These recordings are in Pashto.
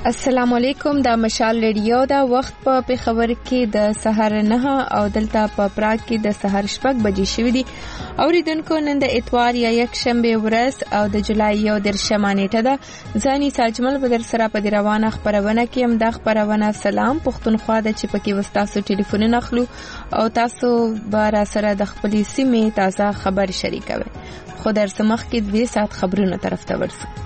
السلام علیکم. دا مشال ریډیو دا وخت په پیښور کې د سحر 9 او دلته په پراګ کې د سحر 6 بجې شوې دي. اوریدونکو نن د اتوار یا یک شنبه ورځ او د جولای 10 نیټه ده. ځاني ساجمل بدر سره په روانه خبرونه کې هم د خبرونه سلام پښتونخوا د چې پکې وستاسو ټلیفون اخلو او تاسو به را سره د خپلې سیمې تازه خبر شریکوي. خو در سمخ کې 2 ساعت خبرونه طرف ته ورسو.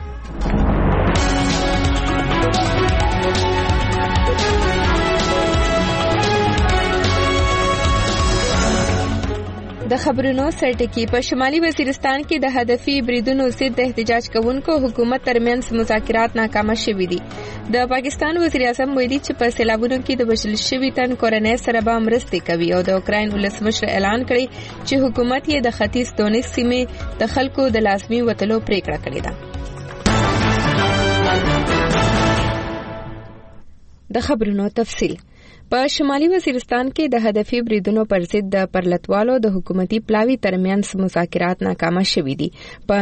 د خبرونو سرټکی په شمالي وزیرستان کې د هدفي بریدونو ضد احتجاج کوونکو حکومت ترمنځ مذاکرات ناکامه شوي دي. د پاکستان وزیر اعظم ویلي چې په سیلابونو کې د وژل شوي تن کورنۍ سره به مرستې کوي او د اوکراین ولسمشر اعلان کړی چې حکومت یې د ختیځ دونیس سیمې د خلکو د لازمي وتلو پریکړه کړې ده. د خبرونو تفصیل. په شمالي وزیرستان کې د هدفي بریدونو پر ضد د پرلتوالو د حکومتي پلاوي ترمنځ مذاکرات ناکامه شوي دي.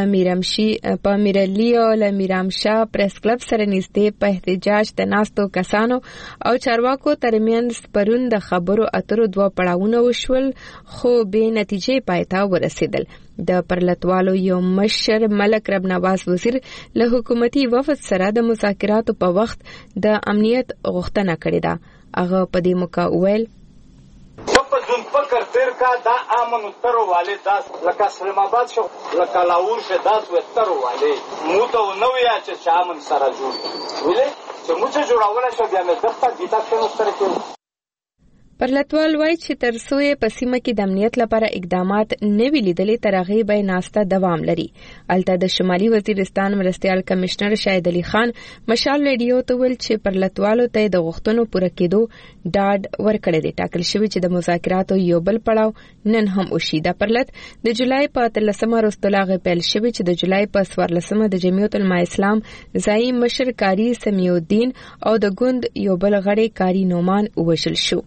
په میرلی او میرامشا پریس کلب سره نږدې په احتجاج د ناستو کسانو او چارواکو ترمنځ پرون د خبرو اترو 2 پړاوونه وشول خو به نتیجې پای ته ورسېدل. د پرلتوالو یو مشر ملک رب نواز وزیر له حکومتي وفد سره د مذاکراتو په وخت د امنیت غوښتنه کړې ده. هغه په دې موقع وویل په ځون فکر تیر کا دا امن تر والے داس لکه اسلام آباد شو لکه لاهور شه داس و تر والے مو ته نو یا چې امن سره جوړ ویلې چې مو څه جوړاوله شو بیا مې دغه دیتا څنګه سره کې. پرلتوال وایي چې تر څو یې په سیمه کې د امنیت لپاره اقدامات نه وی لیدلې تر هغې به ناسته دوام لري. الته د شمالي وزیرستان مرستیال کمشنر شاهد علي خان مشال ریډیو ته ویل چې پرلتوالو ته د غوښتنو پوره کېدو ډاډ ورکړی دی. ټاکل شوی چې د مذاکراتو یو بل پړاو نن هم وشي. د پرلت د جولای په 13 وروسته پیل شوی چې د جولای په 14 د جمعیت العلماء اسلام ځایي مشر کاری سمیع الدین او د ګوند یو بل غړی کاری نومان ووژل شو.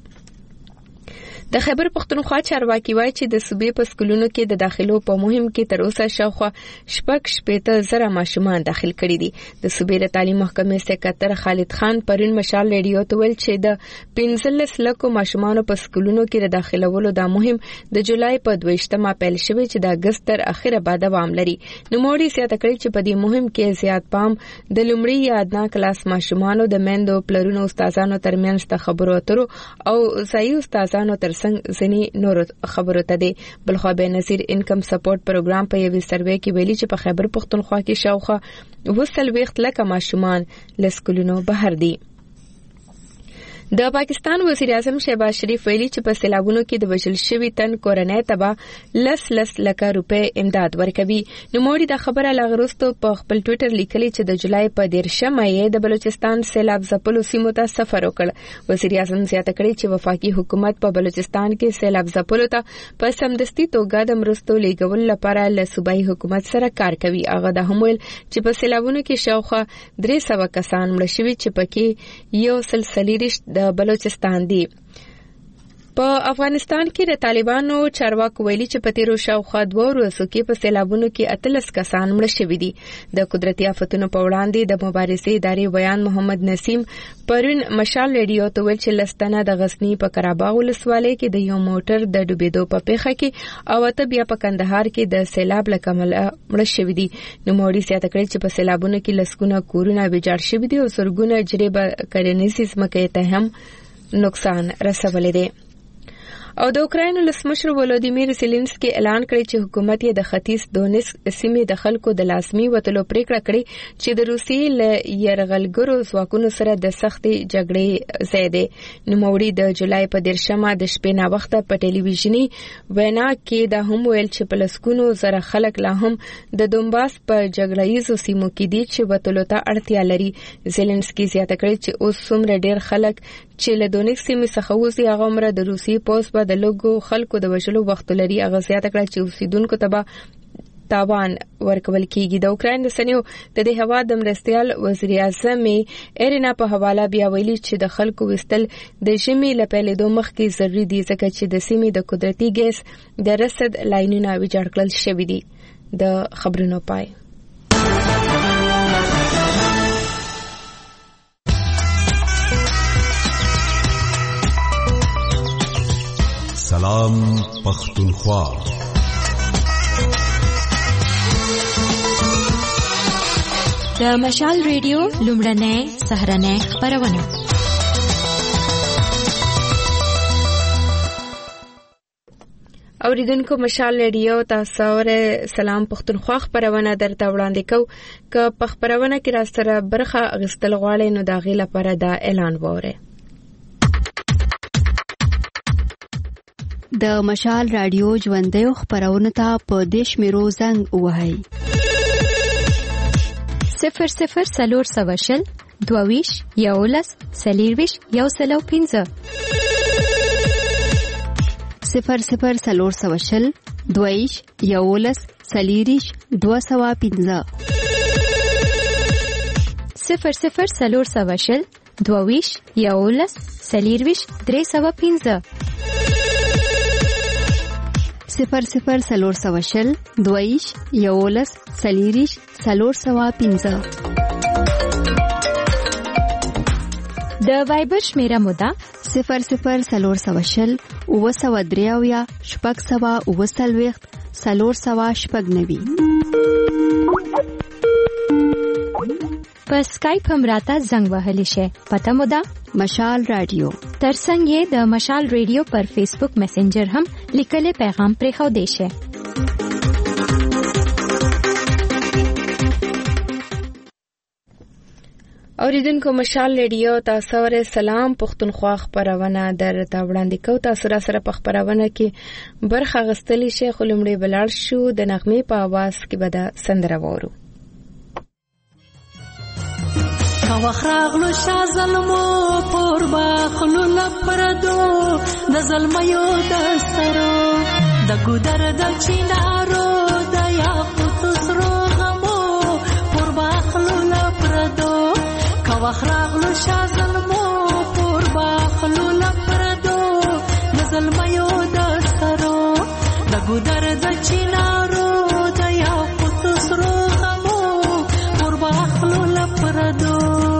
د خیبر پښتونخوا چارواکي وایي چې د صوبې په سکولونو کې د داخلو په مهم کې تر اوسه شاوخوا 6,000 ماشومان داخل کړي دي. د صوبې د تعلیم محکمې سکرټر خالد خان پرون مشال ریډیو ته ویل چې د 15 لکو ماشومانو په سکولونو کې د داخلولو دا مهم د جولای په 22 پیل شوی چې د اگست تر اخره به دوام لري. نوموړي زیاته کړی چې په دې مهم کې زیات پام د لومړي یا ادنا کلاس ماشومانو د میندو پلرونو استادانو ترمنځ د خبرو اترو او ځایي استادانو تر ځنی نور خبرو ته دی. بلخوا به نظیر انکم سپورټ پروګرام په یوه سروې کې ویلي چې په خیبر پښتونخوا کې شاوخوا 20 لکه ماشومان له سکولونو بهر دي. د پاکستان وزیر اعظم شهباز شریف ویلي چې په سیلابونو کې د وژل شوي تن کورنۍ ته به 10 لکه روپۍ امداد ورکوي. نوموړي دا خبره لغروستو په خپل ټویټر لیکلي چې د جولای په 13 یې د بلوچستان سیلاب ځپلو سیمو ته سفر وکړ. وزیر اعظم زیاته کړې چې وفاقي حکومت په بلوچستان کې سیلاب ځپلو ته په سمدستي توګه د مرستو لیږل لپاره له صوبایي حکومت سره کار کوي. هغه د هم ویل چې په سیلابونو کې شاوخوا 300 کسان مړه شوي چې پکې یو سلسلې رشت د بلوچستان دی. په افغانستان کې د طالبانو چارواکو ویلي چې په تیرو شاوخوا 2 ورځو کې په سیلابونو کې 18 کسان مړه شوي دي. د قدرتي آفتونو په وړاندې د مبارزې ادارې بیان محمد نسیم پرون مشال ریډیو ته ویل چې لستنه د غزنی په قراباغ ولسوالۍ کې د یو موټر د ډوبېدو په پیښه کې او ته بیا په کندهار کې د سیلاب له کمله مړه شوي دي. نوموړي زیاته کړی چې په سیلابونو کې لسګونه کورونه ویجاړ شوي دي او زرګونه جریبه کرنیزې ځمکې ته هم نقصان رسولی دی. او د اوکراین ولسمشر ولودیمیر زيلنسکي اعلان کړی چې حکومت یې د ختیځ دونیس سیمې د خلکو د لازمي وتلو پریکړه کړې چې د روسیې له یرغلګرو ځواکونو سره د سختې جګړې ځای دی. نوموړي د جولای په 13 د شپې نا وخته په ټلویزیوني وینا کې دا هم ویل چې په لسګونو زره خلک لا هم د دومباس په جګړهیزو سیمو کې دي چې وتلو ته اړتیا لري. زيلنسکي زیاته کړی چې اوس څومره ډېر خلک چې له دونیس سیمې څخه وځي هغه عمره د روسیې پوس د لوګو خلکو د وژلو وخت لري. هغه زیاته کړه چې اوسیدونکو ته تاوان ورکول کیږي. د اوکراین د سنیو د دې هوا د مرستیال وزیر اعظم ایرینا په حواله بیا ویلي چې د خلکو وستل د ژمي له پیلېدو مخکې ضروري دي ځکه چې د سیمې د قدرتي ګیس د رسد لاینونه ویجاړ کړل شوي دي. د خبرونو پای سلام پختونخوا. د مشال ریډیو لومړنۍ سهارنۍ خپرونه. اوریدونکو مشال ریډیو تاسو سره سلام پختونخوا خبرونه درته وړاندې کوو. که په خبرونه کې را سره برخه اغستل غواړئ نو دا غي لپاره دا اعلان وره. د مشال رادیو ژوندۍ خبرونه ته په دیش میرو زنګ وهاي 00 22 یولس سلیرویش یو سلو 15 00 22 یولس سلیریش 215 00 22 یولس سلیرویش 315 00 22 یولس سلیریش 315. د وایبر شمیره مودا 00 اوسودریاویا شپږ سوا اوسلويخت سلور سوا شپږ نوي. په اسکایپ هم راته زنګ وهلی شي. پته مودا مشال رادیو. ترڅنګ د مشال ریډیو پر فیسبوک میسنجر هم لیکلي پیغام پرې خو دی شي. اوریدونکو مشال ریډیو تاسو سره سلام پختونخوا خبرونه درته وړاندې کوو. تاسو سره په خبرونه کې برخه غستلی شي. خلمړي بلال شو د نغمه په आवाज کې به د سندره وورو. وخراغلو شاه ظلمو پور باخلو لپردو د ظلمیو د سرو د ګودر د چینارو د یاقوت سرو غمو پور باخلو لپردو وخراغلو شاه ظلمو پور باخلو لپردو د ظلمیو د سرو د ګودر د چینارو د یاقوت سرو غمو پور باخلو لپردو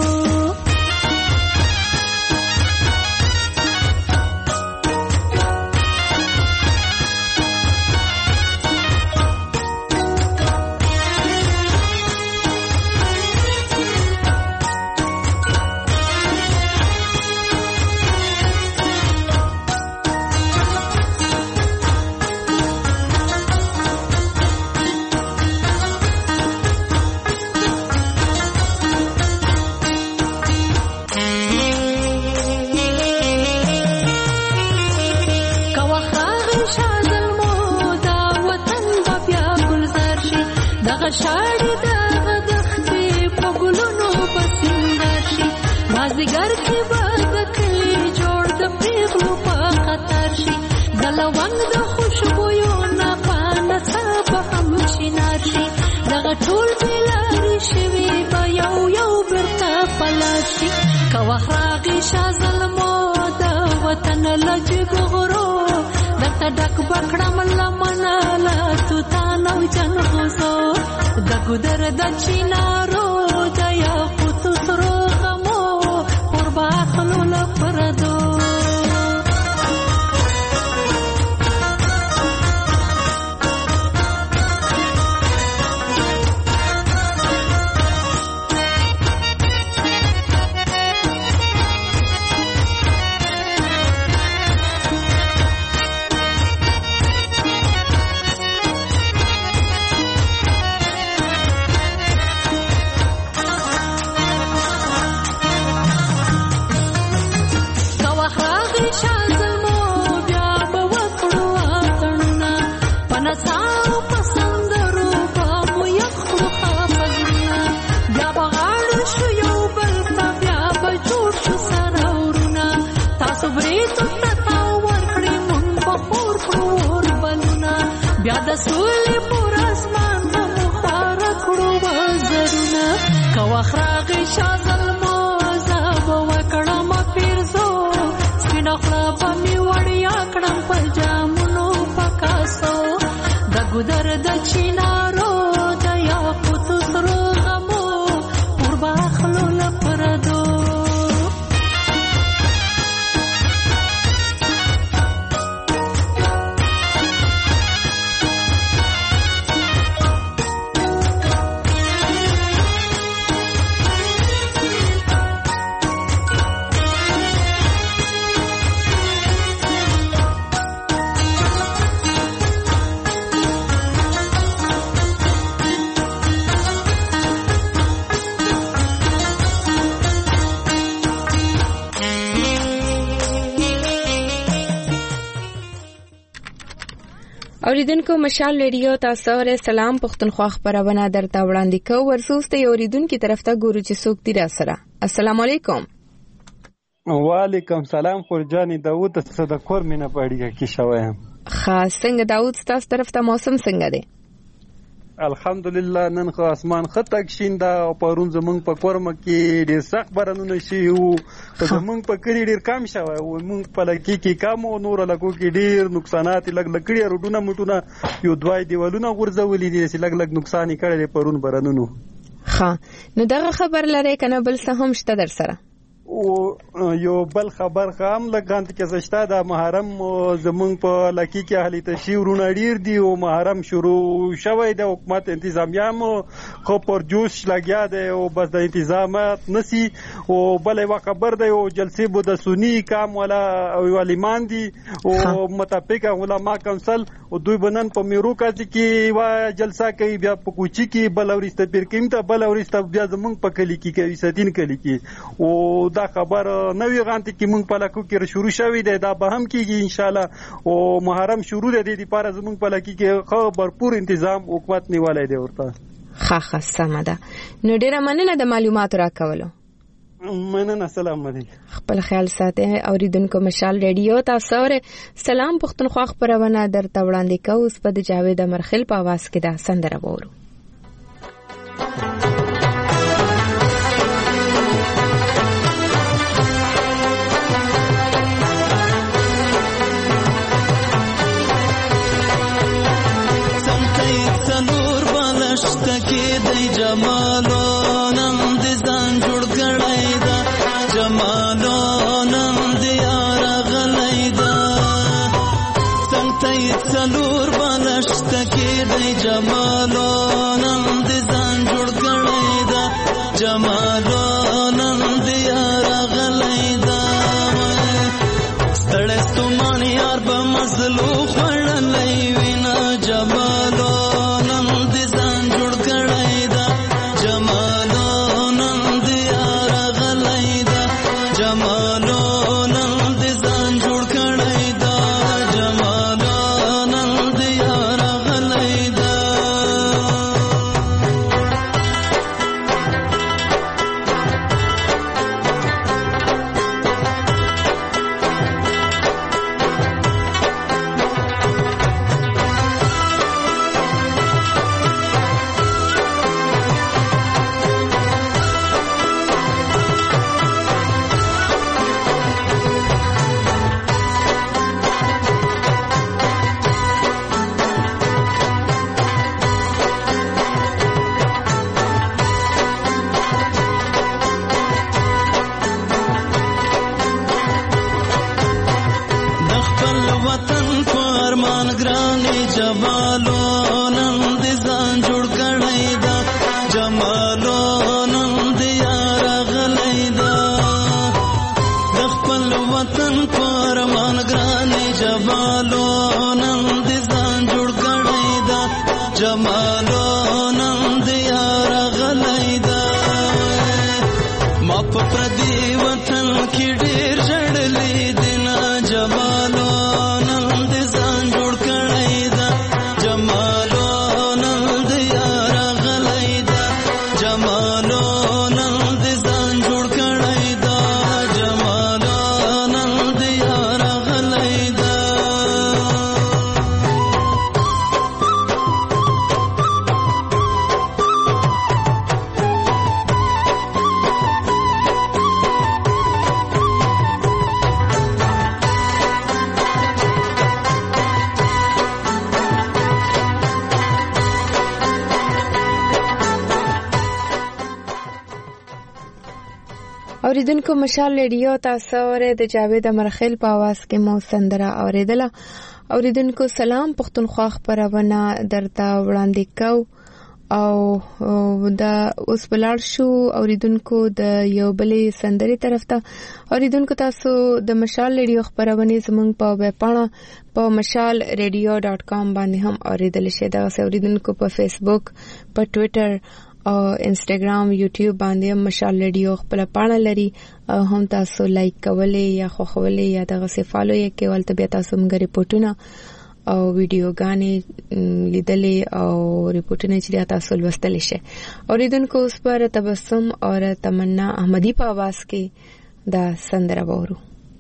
شاړې دغه دښتې په ګلونو بسنګر شي مازدیګر کې به د کلي جوړ د پیغلو په خطر شي د لونګ د خوشبویو نه په نڅا به هم شینار شي دغه ټول بېلارې شوي به یو یو بیرته پلار شي که وخت راغی شاه ظلمو د وطن له جګو غرو درته ډک به کړم لمنه له توتان او جنغوزو د ګودر د چینارو د یاقوت سرو غمو پر باخلو لپردو بیا د سولې پر اسمان په مخاره کړو وزرونه که وخت راغی شاه ظلمو زه به وکړم پیرزو سپینه خوله به مې وړیا کړم په جامونو په کاسو د ګودر د چینارو د یاقوت سرو غمو پر باخلو لپردو اوریدونکو مشال ریډیو تاسو سره سلام پښتونخوا خبرونه درته وړاندې کوو. ورسوسته اوریدونکو طرف ته ګورو چې څوک دی را سره. السلام علیکم. وعلیکم سلام. خورجانی داوود څه د کور مینه پاړیږي کی شوایم. خاص څنګه داوود تاسو طرف ته موسم څنګه دی؟ الحمدلله نن خو اسمان خطک شیندا او پرون زمونږ په کورم کې ډېر سخت بارانونه شي او زمونږ په کلی ډېر کم شوی او مونږ په لکې کې کم او نور لکو کې ډېر نقصانات لګ لکړي روډونه موټونه یو دوای دیوالونه غورځولې دي چې لګ نقصان کړي پرون بارانونو. ها نو دغه خبر لري کنه بل څه هم شته در سره؟ او یو بل خبر خام لګاند کې زشتا د محرم زمونږ په لکی کې اهلی تشیورونه ډیر دی او محرم شروع شوی د حکومت انتظامیه خو پر جوش لګیا دی او بس د انتظامات نسی او بل یو خبر دی او جلسې بو د سنی کام ولا او لیمان دی او متفق علماء کونسل او دوی بنن په میرو کې وا جلسه کوي بیا په کوچی کې بل اورسته پیر کېمته بل اورسته بیا زمونږ په کلی کې کوي ستین کلی کې او دا خبر نوې غانتی کې مونږ په لکو کې شروع شوی دی دا به هم کېږي ان شاء الله او محرم شروع دی د لپاره زمونږ په لکی کې خو भरपूर تنظیم حکومت نیولای دی ورته. ښه سمه ده. نو ډیره مننه د معلوماتو راکولو. مننه. سلام علیکم. خپل خیال ساتئ. اوریدونکو مشال ریډیو تاسو سره سلام پښتونخوا خبرونه درته وړاندې کوو. اوس په جاوید امرخیل په आवाज کې دا سندره وورو. جمالو نم دې ځان جوړ کړی دا جمالو نم دې یار غلی دا څنګه یې څلور بالشت کې دی جمالو نم دې ځان جوړ کړی دا جمالو نم دې یار غلی دا ستړی ستومان یار به مزلو خړلې وینا جمالو نم دې ځان جوړ کړی دا جمالو نم دې یار غلی دا جمالو نم دې ځان جوړ کړی دا جمالو نم دې یار غلی دا اوریدونکو مشال ریډیو تاسو سره د جاوید امرخیل په आवाज کې مو سندره اوریدله. اوریدونکو سلام پښتونخوا خبرونه درته وړاندې کوو او دا اوس بلار شو اوریدونکو د یو بلې سندري طرف ته. اوریدونکو تاسو د مشال ریډیو خبرونه زموږ په ویب پاڼه په mashalradio.com باندې هم اوریدل شي. دا اوریدونکو په فیسبوک، په ټوئیټر او انسټاګرام، یوټیوب باندې مشال ریډیو خپل پاڼه لري او هم تاسو لایک کولای یا خوښولای یا دغه څه فالو یې کول ته بیا تاسو موږ ریپورتونه او ویډیوګانې لیدلې او ریپورتونه چې تاسو لوستل شي. اوریدونکو اوس پر تبسم او تمنا احمدی په आवाज کې دا سندره وورو.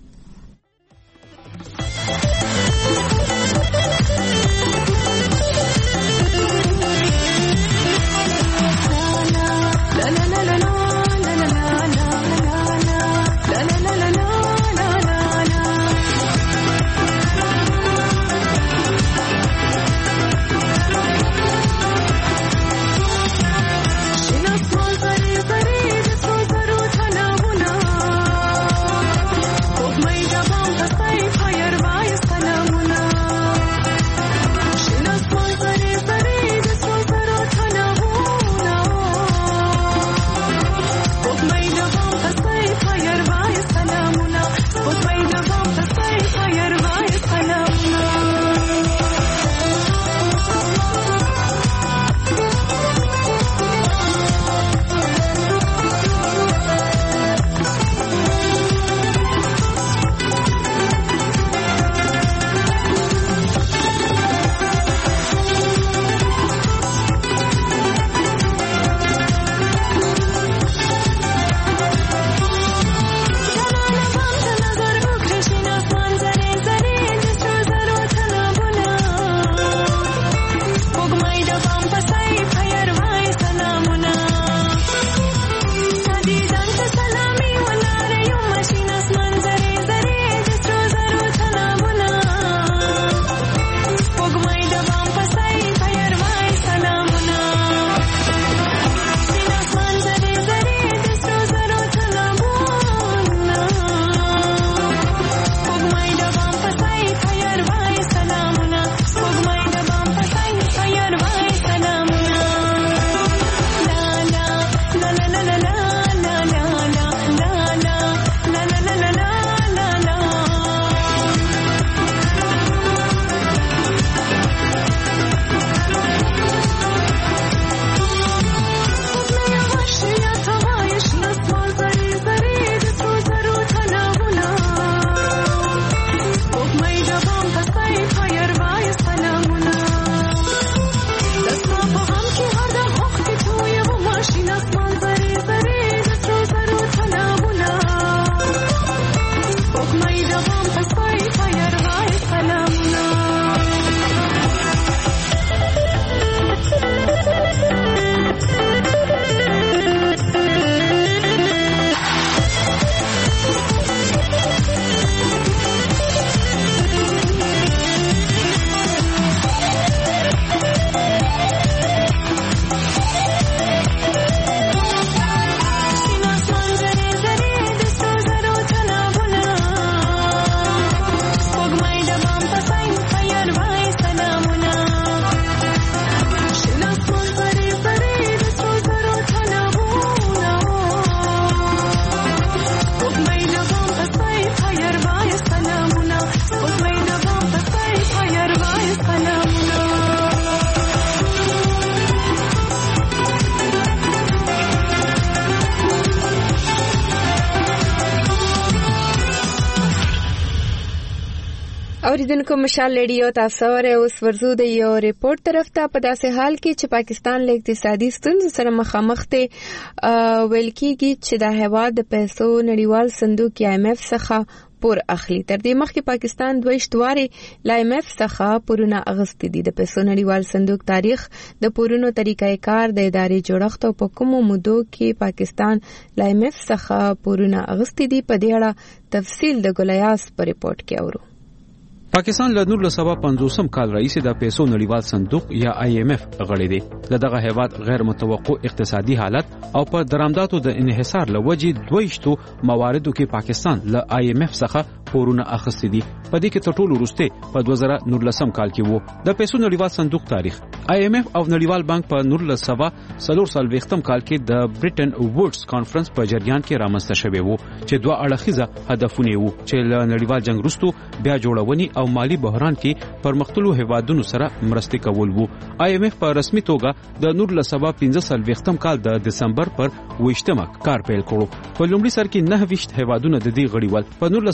اوریدونکو مشال ریډیو تاسو ورته اوس ورزو د یو ریپورت طرف ته په داسې حال کې چې پاکستان له اقتصادي ستونزو سره مخامخ دی ویل کېږي چې د هیواد د پیسو نړیوال صندوق IMF څخه پور اخلي. تر دې مخکې پاکستان 22 دواري IMF څخه پورونه اغستې دي. د پیسو نړیوال صندوق تاریخ د پورونو طریقې کار د ادارې جوړښت او په کومو مودو کې پاکستان IMF څخه پورونه اغستې دي په دې اړه تفصیل د ګلیاس په ریپورت کې اورو. پاکستان له 1950 کال راهیسې د پیسو نړیوال صندوق یا IMF غړی دی. دغه هیواد غیر متوقع اقتصادي حالت او په درآمداتو د انحصار لوجې 22 مواردو کې پاکستان له IMF څخه پورونه اخیستي دي. په دې کې تر ټولو وروسته په 2019 کال کې وو. د پیسو نړیوال صندوق تاریخ IMF او نړیوال بانک په 1940 کال کې د برټن وودز کانفرنس په جریان کې رامنځته شوی وو چې دوه اړخیزه هدفونه وو چې له نړیوال جنگ وروسته بیا جوړونی او مالی بحران کې پرمختللو هیوادونو سره مرستې کول وو. IMF په رسمي توګه د 1945 کال د دسمبر پر 20 کار پیل کړو. په لومړي سر کې 9 هیوادونو د دې غړي ول. په 19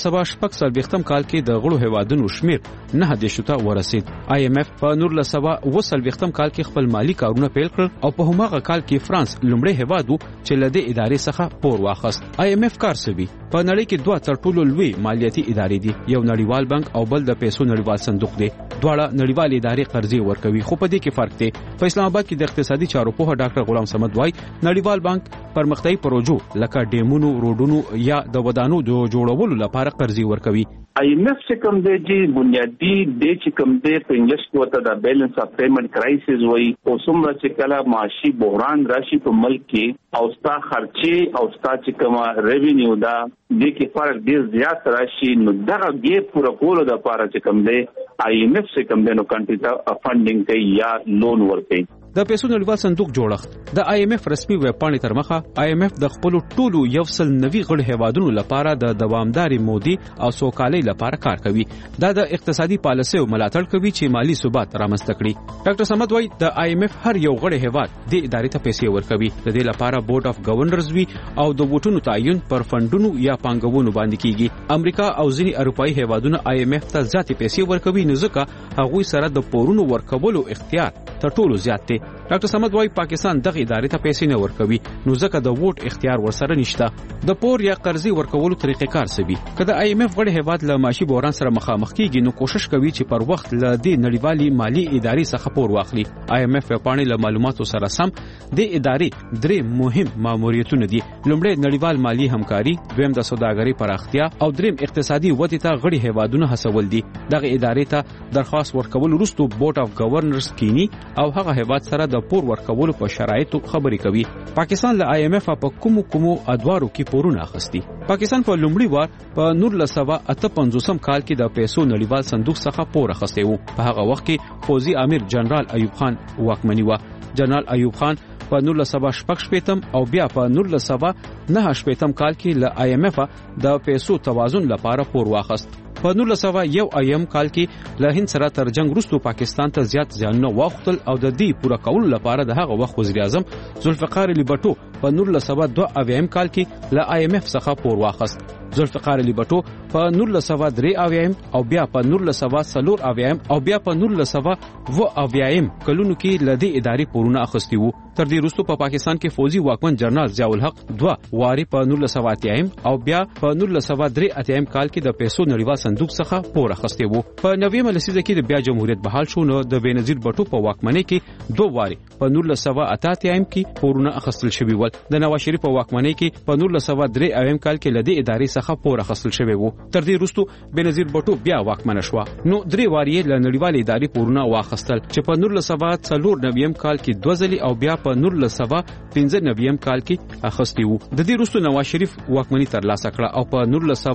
1940م کال کې د غړو هیوادونو شمیر 9 ته ورسید. IMF په 1940م کال کې خپل مالی کارونه پیل کړل او په هماغه کال کې فرانس لومړی هیواد و چې له دې ادارې څخه پور واخیست. IMF کار کوي. په نړۍ کې دوه تر ټولو لوی مالیاتي ادارې دي، یو نړیوال بانک او بل د پیسو نړیوال صندوق دی. دواړه نړیوال ادارې قرضې ورکوي، خو په دې کې فرق دی. په اسلام آباد کې د اقتصادي چارو پوه ډاکټر غلام صمد وایي نړیوال بانک پرمختیايي پروژو لکه ډیمونو، روډونو یا د ودانو د جوړولو لپاره قرضې ورکوي. IMF چې کوم دی چې بنیادی د چې کوم دی په انګلیش کې وته د بیلانس اف پیمنٹ کرایسس وایي او څومره چې کله معاشي بحران راشي په ملک کې او ستا خرچې او ستا چې کومه ریوینیو دا د کې فرق ډیر زیات راشي، نو دغه ګیپ پوره کولو د لپاره چې کوم دی IMF چې کوم دی نو کنټری ته فنډینګ کوي یا لون ورکوي. د پیسو نړیوال صندوق جوړښت د IMF رسمي ویب پاڼې تر مخه IMF د خپل ټولو 190 غړي هیوادونو لپاره د دوامداري مودي او سوکالۍ لپاره کار کوي. دا د اقتصادي پالیسۍ ملاتړ کوي چې مالی ثبات رامنځته کړي. ډاکټر صمد وایي د IMF هر یو غړي هیواد د ادارې ته پیسې ورکوي. د دې لپاره بورډ اف گورنرز وی او د ووټونو تعین پر فندونو یا پانګونو باندې کیږي. امریکا او ځینې اروپאי هیوادونه IMF ته ځاتې پیسې ورکوي، نو ځکه هغوی سره د پورونو ورکولو اختیار تر ټولو زیات دی. ډاکټر صمد وایي پاکستان دغه ادارې ته پیسې نه ورکوي، نو ځکه د ووټ اختیار ورسره نشته. د پور یا قرضې ورکولو طریقې کار سوي. کله IMF غړي هیواد له معاشي بحران سره مخامخ کیږي، نو کوشش کوي چې پر وخت له دې نړیوالي مالی ادارې څخه پور واخلي. IMF په پاڼې له معلوماتو سره سم د ادارې درې مهم ماموریتونه دي. لومړی نړیوال مالی همکاري، دویم د سوداګرۍ پراختیا او دریم اقتصادي ودې ته غړي هیوادونه هڅول دي. دغه ادارې ته درخواست ورکول وروسته بورډ اف گورنرز کینی او هغه هیواد سره د پور ورکولو په شرایطو خبرې کوي. پاکستان له IMF په کومو ادوارو کې پورونه اخیستي. پاکستان په لومړي وار په 1958 کال کې د پیسو نړیوال صندوق څخه پور اخیستی وو. په هغه وخت کې فوزي امیر جنرال ایوب خان واکمني و. جنرال ایوب خان په 1986 او بیا په 1989 کال کې له IMF د پیسو توازن لپاره پور واخیست. په 1901 کال کې له هند سره تر جنگ وروسته پاکستان ته زیات زیانونه واخیستل او د دې پوره کولو لپاره د هغه وخت وزیر اعظم ذوالفقار علی بټو په 1902 کال کې له IMF څخه پور واخیست. ذوالفقار علی بټو په 1903 او بیا په 1904 او بیا په 1909 کلونو کې له دې ادارې پورونه اخیستي وو. تر دې وروسته په پاکستان کې فوزي واکمن جنرال ضیاء الحق 2 واري په 1908 او بیا په 1903 کال کې د پیسو نړیوال صندوق څخه پور اخیستی وو. په 90مه لسیزه کې د بیا جمهوریت بحال شو، نو د بېنظیر بټو په واکمنۍ کې 2 واري په 1988 کې پورونه اخیستل شوي ول. د نواز شریف په واکمنۍ کې په 1903 کال کې له دې ادارې څخه پور اخیستل شوی وو. تر دې وروسته بېنظیر بټو بیا واکمن شو، نو 3 واري له نړیوال ادارې پورونه واخیستل چې په 1994 کال کې 2 ځلې او بیا په 1995 کال کې اخیستی وو. د دې وروسته نواز شریف واکمني ترلاسه کړه او په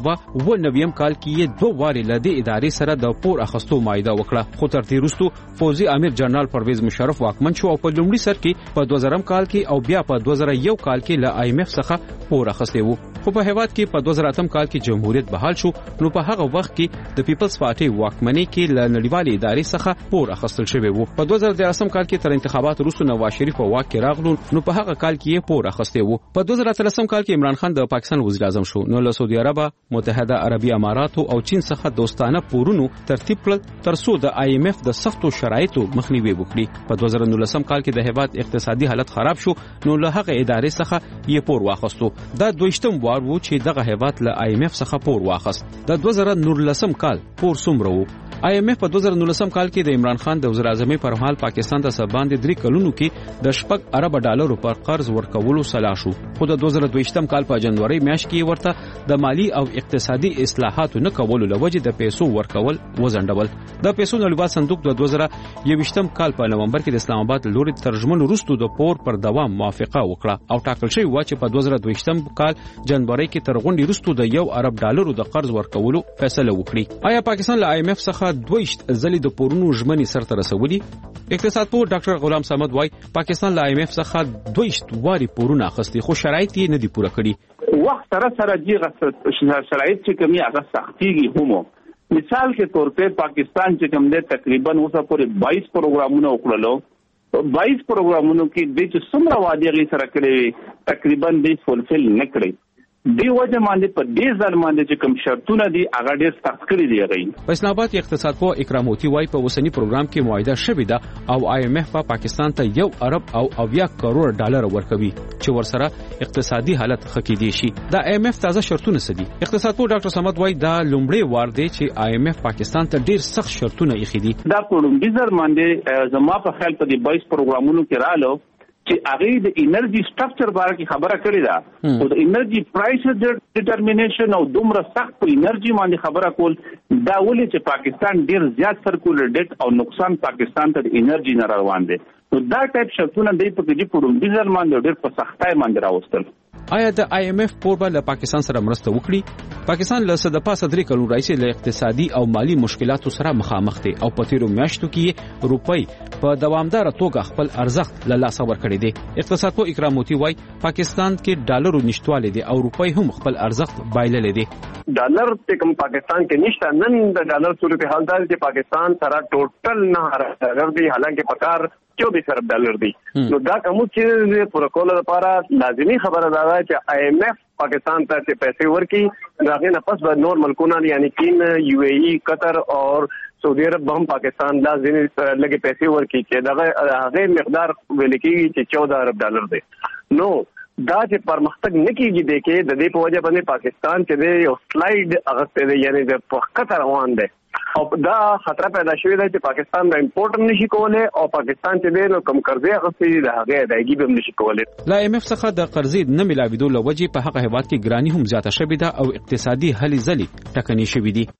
1999 کال کې یې 2 واري له دې ادارې سره د پور اخیستو معاهده وکړه. خو تر دې وروسته فوزي امیر جنرال پرویز مشرف واکمن شو او په لومړي سر کې په 2000 کال کې او بیا په 2001 کال کې له IMF څخه پور اخیستی وو. خو په هیواد کې په 2008 کال کې جمهوریت بحال شو، نو په هغه وخت کې د پیپلز پارټي واکمنۍ کې له نړیوال ادارې څخه پور اخیستل شوی وو. په 2013 کال کې تر انتخابات وروسته نواز شریف په واک کې راغلو، نو په هغه کال کې یې پور اخیستی وو. په 2013 کال کې عمران خان د پاکستان وزیر اعظم شو، نو له سعودي عرب، متحده عربي اماراتو او چین څخه دوستانه پورونو ترتیب کړل ترڅو د IMF د سختو شرایطو مخنیوي وکړي. په 2019 کال کې د هیواد اقتصادي حالت خراب شو، نو له هغه ادارې څخه یې پور واخیستو. دا 22م وار وو چې دغه هیواد له IMF څخه پور واخیست. د 2019 کال پور څومره وو؟ IMF په 2019 کال کې د عمران خان د وزیر اعظمۍ پر مهال پاکستان ته سباندې 3 کلونو کې د 4 ارب ډالرو پر قرض ورکولو سلا شو. خو د 2022 کال په جنوري میاشت کې ورته د مالی او اقتصادي اصلاحاتو نه کولو لوجه د پیسو ورکول وزندول. د پیسو نړیوال صندوق د 2021 کال په نومبر کې د اسلام آباد لوري ترجمن وروسته د پور پر دوام موافقه وکړه او ټاکل شوی و چې په 2022 کال جنوري کې تر غونډې وروسته د 1 ارب ډالرو د قرض ورکولو فیصله وکړي. آیا پاکستان له IMF څخه 22 ځلې د پورونو ژمنې سرته رسولي؟ اقتصاد پوه ډاکټر غلام صمد وایي پاکستان له IMF څخه 22 واري پورونه اخیستي، خو شرایط یې نه دي پوره کړي. وخت سره جې شرایط چې کمی هغه سختيږي هم. مثال کے طور پہ پاکستان چې کوم دی تقریبا اوسه پورې 22 پروګرامونه وکړلو. 22 پروګرامونو کې د چې څومره وعده غي سره کړې تقریبا د فولفل نه کړې. دی وجه باندې په دې ځل باندې چې کوم شرطونه دي هغه ډېر سخت کړي دي غوي. په اسلام آباد اقتصاد پوه اکرام موتی وايي په اوسنی پروګرام کې معاهده شوې ده او IMF په پاکستان ته 1 ارب او 80 کروڑ ډالر ورکوي چې ورسره اقتصادي حالت خکېدي شي. دا IMF تازه شرطونه سدي. اقتصاد پوه ډاکټر صمد وايي دا لومړی وار دی چې IMF پاکستان ته ډېر سخت شرطونه ایښي دي. دا په لومړي ځل باندې زما په خیال په دې 22 پروګرامونو کې رالو چې هغه د انرژي سټرکچر باره کې خبره کړې ده او د انرژي پرایس ډیټرمینیشن او دومره سخت په انرژي باندې خبره کول دا ولې چې پاکستان ډیر زیات سرکولر ډیټ او نقصان پاکستان ته د انرژي نه روان دي. نو دا ټایپ شرطونه د په پروم ډیزل باندې ډیر په سختۍ باندې راوستل. آیا د IMF پوربه له پاکستان سره مرسته وکړي؟ پاکستان له صدپا صدري کلو راځي له اقتصادي او مالی مشکلاتو سره مخامخ دي او په تیرو میاشتو کې روپۍ په دوامدار توګه خپل ارزښت له لاسه ورکړي دي. اقتصاد پوه اکرام موتی وايي پاکستان کې ډالرو نشټواله دي او روپۍ هم خپل ارزښت بایللې دي. ډالر چې کوم پاکستان کې نشته نن د ډالر صورتحال دا چې پاکستان سره ټوټل نه ډالر دی حالانکه پکار 24 ارب ډالر دی. نو دا کوم چې پروتوکول لپاره لازمي خبره ده چې IMF پاکستان ته پیسې ورکړي داغه نه پس به نور ملکونه یعنی چین UAE قطر اور سعودي عرب هم پاکستان لازمي لګي پیسې ورکړي چې دغه مقدار ویل کېږي چې 14 ارب ډالر دی. نو دا چې پرمختګ نکېږي د کې د دې په وجه باندې پاکستان چې یو سلایډ اغسته دی یعنی د فقط روان دی او دا خطر پیدا شوی دی چې پاکستان د امپورټ هم نشي کولای او پاکستان چې دی نو کم قرضې اغستې دي د هغه ادایګي به هم نشي کولای. لا IMF څخه د قرضې نه ملاویدو لوجې په هغه هیواد کې ګرانی هم زیاته شوې ده او اقتصادي هلې ځلې ټکنۍ شوې دي.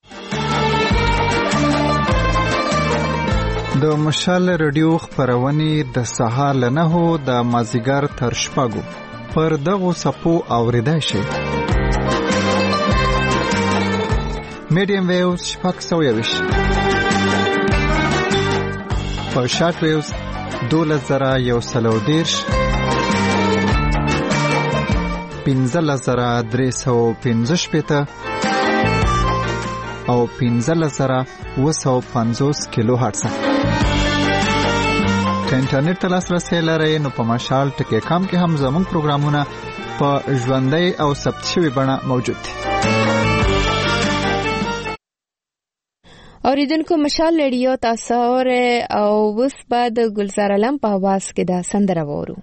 د مشال رادیو خبرونه د سهار له 9 د مازیګر تر شپږو پر دغه سپو اوریدای شي. میډیم ویوز شپږ سویوش په شارټ ویوز 2110 15315 او 15750 کیلو هرتز. که انټرنیټ ته لاسرسی لرئ نو په مشال ټکی کام کې هم زموږ پروګرامونه په ژوندۍ او ثبت شوي بڼه موجود دي. اوریدونکو مشال رادیو تاسو او اوس بعد گلزار علم په आवाज کې دا سندره وورو.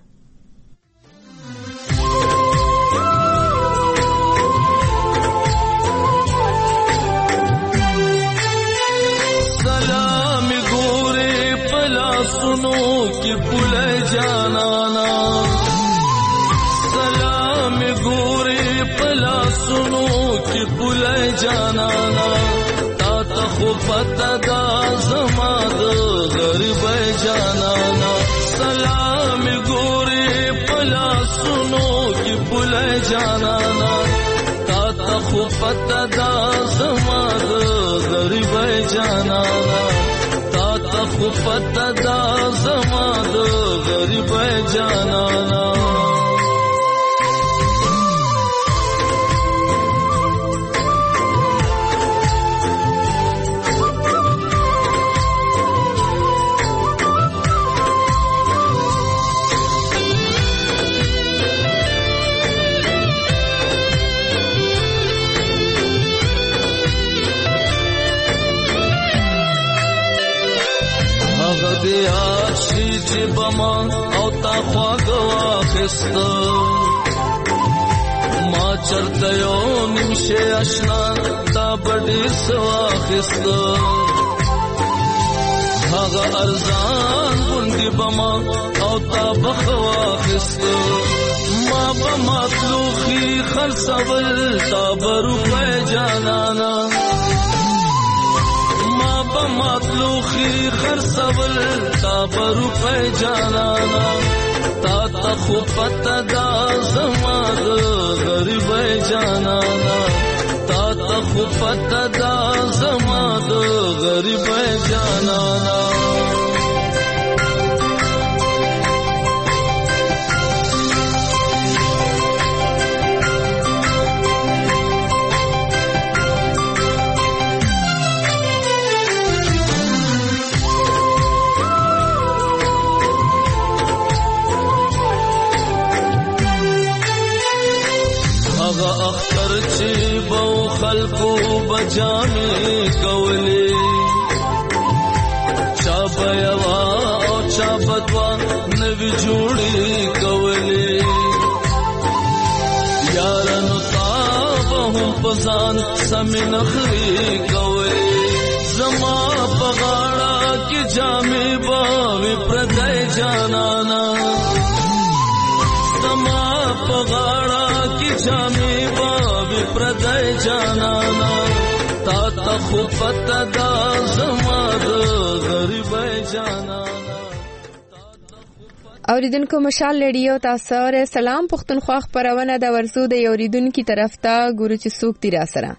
सुनो कि पुले जाना सलाम गोरे पला सुनो कि पुले जाना ता खो पता दा जमाद गरीब जाना सलाम गोरे पला सुनो कि पुले जाना ता खो पता दा जमाद गरीब जाना خو پتا دا زما د غریب جانانا بما او تا خواگوا خست ما چرته یو نمشه اشنا تا بڑی سوا خست هاگا ارزان بندی بما او تا بخوا خست ما بمطلوخی خرسول تا بروپے جانانا مطلوخی خرسول تا بروپے جانانا تا خو پتا دا زما د غریب جانانا تا خو پتا دا زما د غریب جانانا جامې باوي پردای جانانا زما په غاړه کې جامې باوي پردای جانانا تا ته خو پته دا زما د غریبۍ جانانا. اوریدونکو مشال ریډیو تاسو سره سلام پښتونخوا خبرونه د ورزو د اوریدونکو طرف ته ګورو چې څوک تیر سره.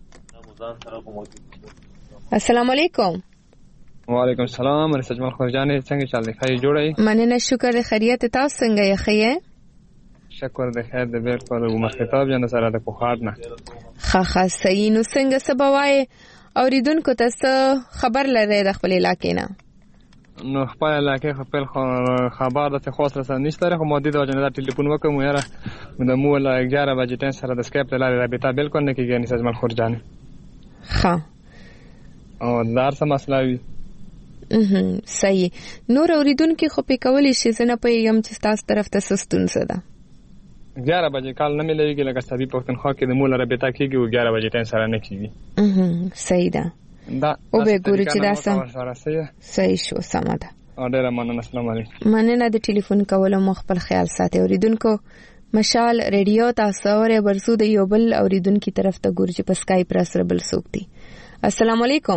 السلام علیکم. وعلیکم السلام. رسجمل خورجانې څنګه چل دی؟ خیر جوړی؟ مننه شکر خیریت. تاسو څنګه یې؟ خیر شکر د خیر د بیر په عمر خطاب جن سره د کوخاد نه خاصه صحیح. نو څنګه سبوای اوریدونکو تاسو خبر لرئ د خپل علاقې نه؟ نو خپل علاقې خپل خبر د خاص رسنۍ نشته. خو مودي د جن د ټلیفون وکم یاره د مول 11 بجې ټن سره د سکایپ ته لارې رابطه بالکل نه کیږي. رسجمل خورجانې ها او دار څه مسله وي؟ صحیح. نور اوریدونکو خو په کولی شي زنه په یم چې تاسو طرف ته سستون زده 11 بجې کال نه ملويږي لکه سبي پښتونخوا کې د مول رابطه کیږي او 11 بجې ټن سره نه کیږي. صحیح ده. دا او به ګوري چې دا صحیح شو. سم ده. ډیره مننه. السلام علیکم. مننه د ټلیفون کولو مخ خپل خیال ساتي. اوریدونکو مشال ریډیو تاسو اورې ورسو د یو بل اوریدونکو طرف ته ګوري چې په سکایپ را سره بل سوکتي. السلام علیکم.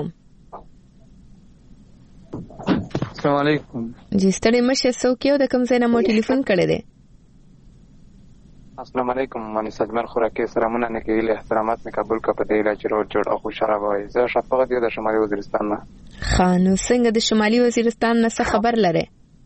السلام علیکم. جی ستړي مشه څوک یو د کوم ځای نه مو ټلیفون کړی دی؟ السلام علیکم. من سجمل خوراکي سره مونږ نه کېله احترامات نه قبول کا په دې علاج جوړ او خوشاله وای. زه شفقت یو د شمالي وزیرستان نه. خانو څنګه د شمالي وزیرستان نه څه خبر لره؟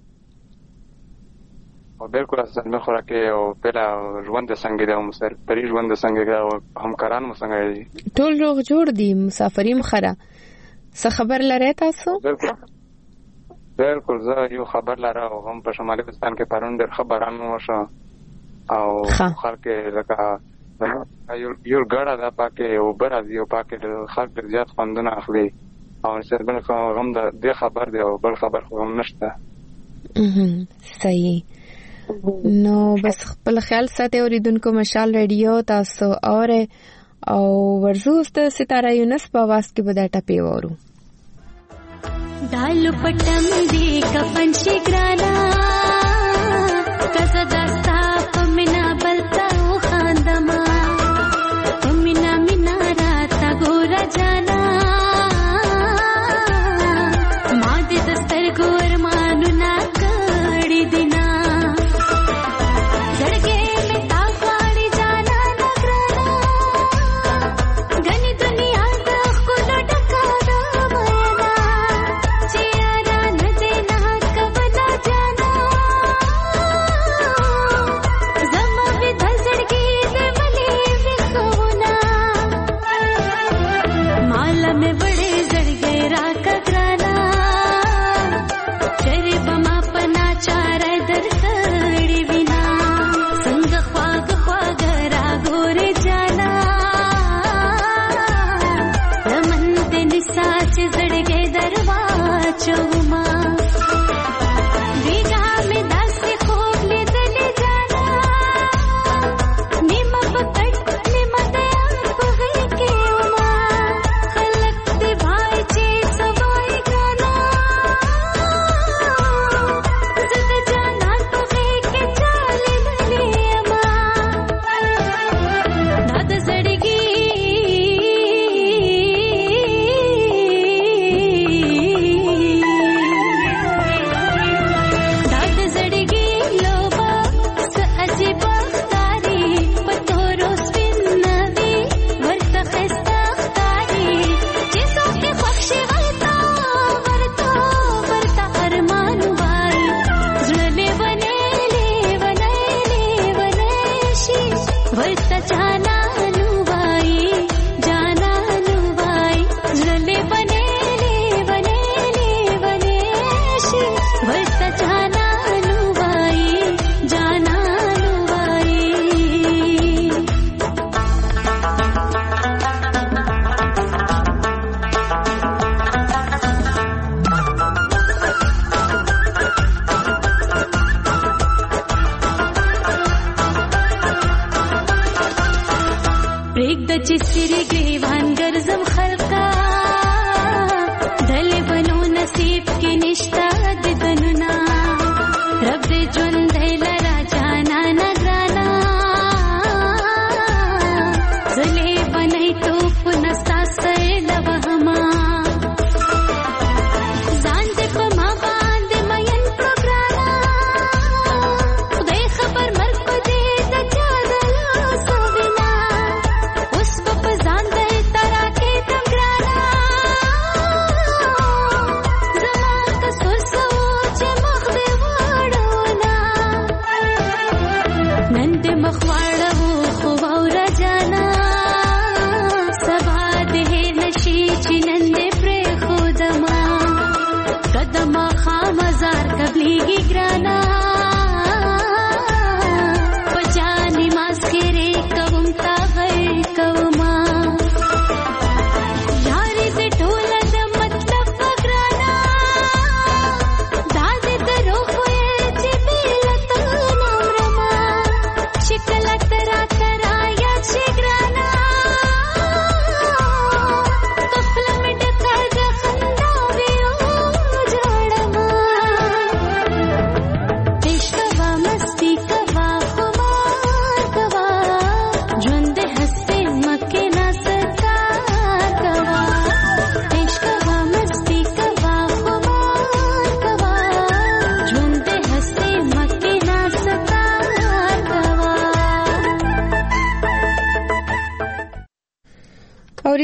او بالکل سجمل خوراکي او بلا ژوند څنګه دی او مسافر پرې ژوند څنګه دی او همکاران مو څنګه دي؟ ټول روغ جوړ دي. مسافرین خره څه خبر لره تاسو؟ بالکل زه یو خبر لره او هم په شمالي وزیرستان کې پرون ډېر خبرانو وشو او خلک لکه یو ګړه دا پاکه او برازي او پاکه خلک زیات خوندونه اخلي او څه بل غم د دې خبر دی او بل خبر خو هم نشته. صحیح. نو بس خپل خیال ساتي. اوریدونکو مشال ریډیو تاسو اوره او ورزوست ستاره یونس په واس کې بدا ټپی وورو. دالو پټم دی کفن شګرانا کزه دستا پمنا بلتا خاندما پمنا مینا راتا ګور جانا ما دې دستر ګور مانو نا کړی دینا زړګې می تا غاړي جانا نګرانا غني دنیا د خپل ډکا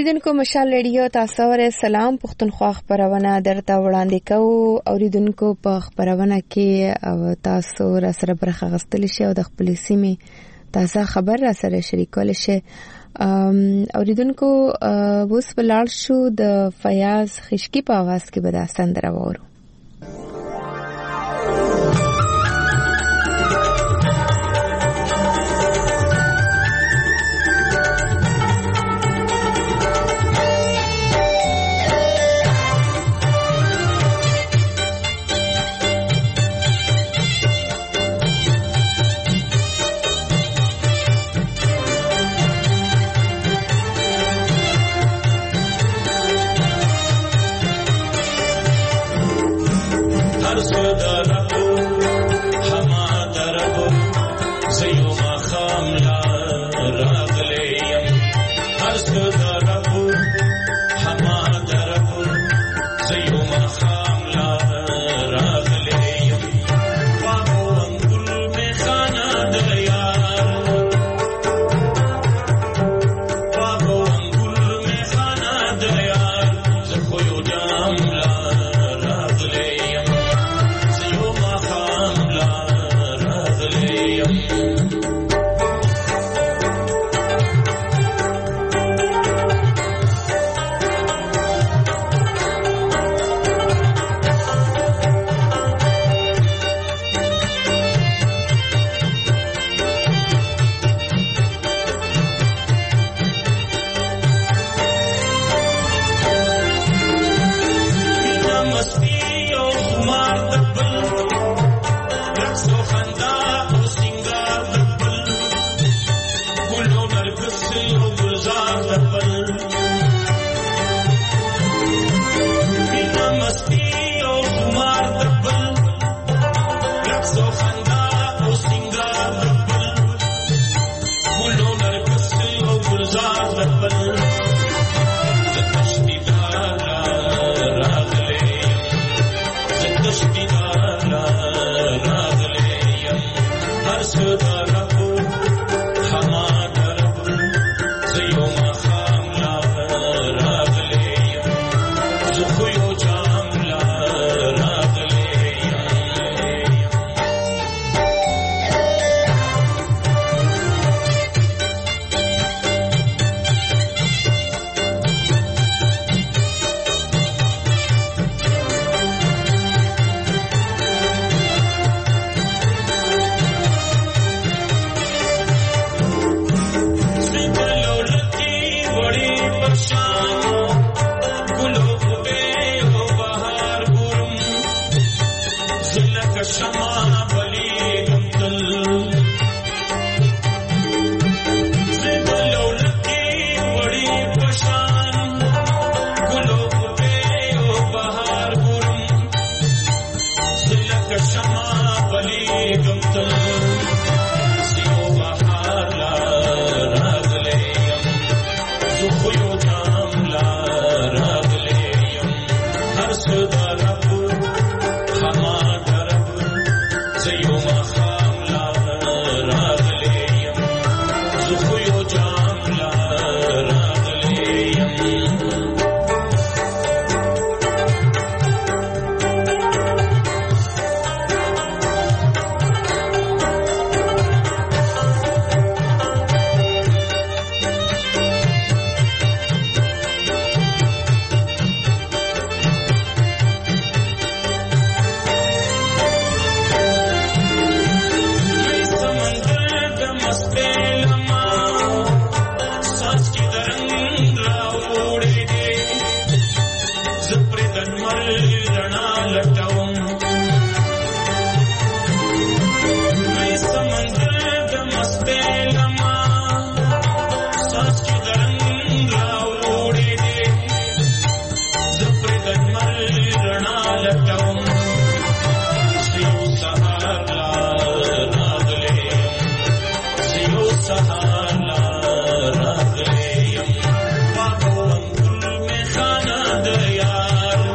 اوریدونکو مشال ریډیو تاسو ورې سلام پښتونخوا خبرونه درته وړاندې کوو. اوریدونکو په خبرونه کې تاسو را سره برخه غستل شي او د خپل سیمې تازه خبر را سره شریکول شي. اوریدونکو اوس بلال شو د فیاض خشکی په आवाज کې به دا سندره وورو. Yar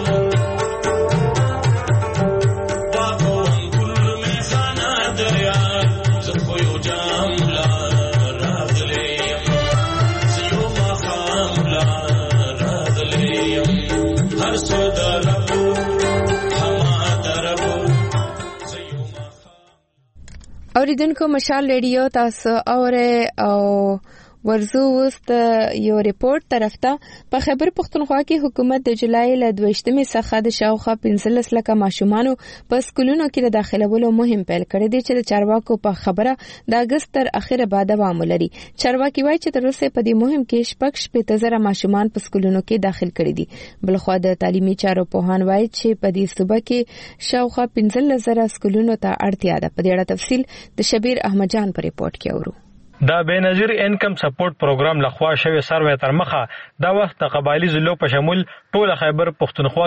اوریدونکو مشال ریډیو تاسو اوره او ورزو وست یو ریپورت طرفته په خیبر پختونخوا کې حکومت د جولای ل 22 څخه د شاوخوا 15 لکه ماشومانو په سکولونو کې د داخلولو مهم پیل کړی دی چې د چارواکو په خبره د اگست تر اخره بعد دوام لري. چارواکي وایي چې تر اوسه په دې مهم کې شپږ 15 ماشومان په سکولونو کې داخل کړي دي. بلخو د تعلیمي چارو پوهان وایي چې په دې صوبه کې شاوخوا 15 سکولونو ته اړتیا ده. په دې اړه تفصیل د شبیر احمد جان په ریپورت کې اورو. دا بینظیر انکم سپورټ پروګرام لخوا شوی سروې تر مخه دا وخت د قبایلی ضلعو په شمول ټول خیبر پختونخوا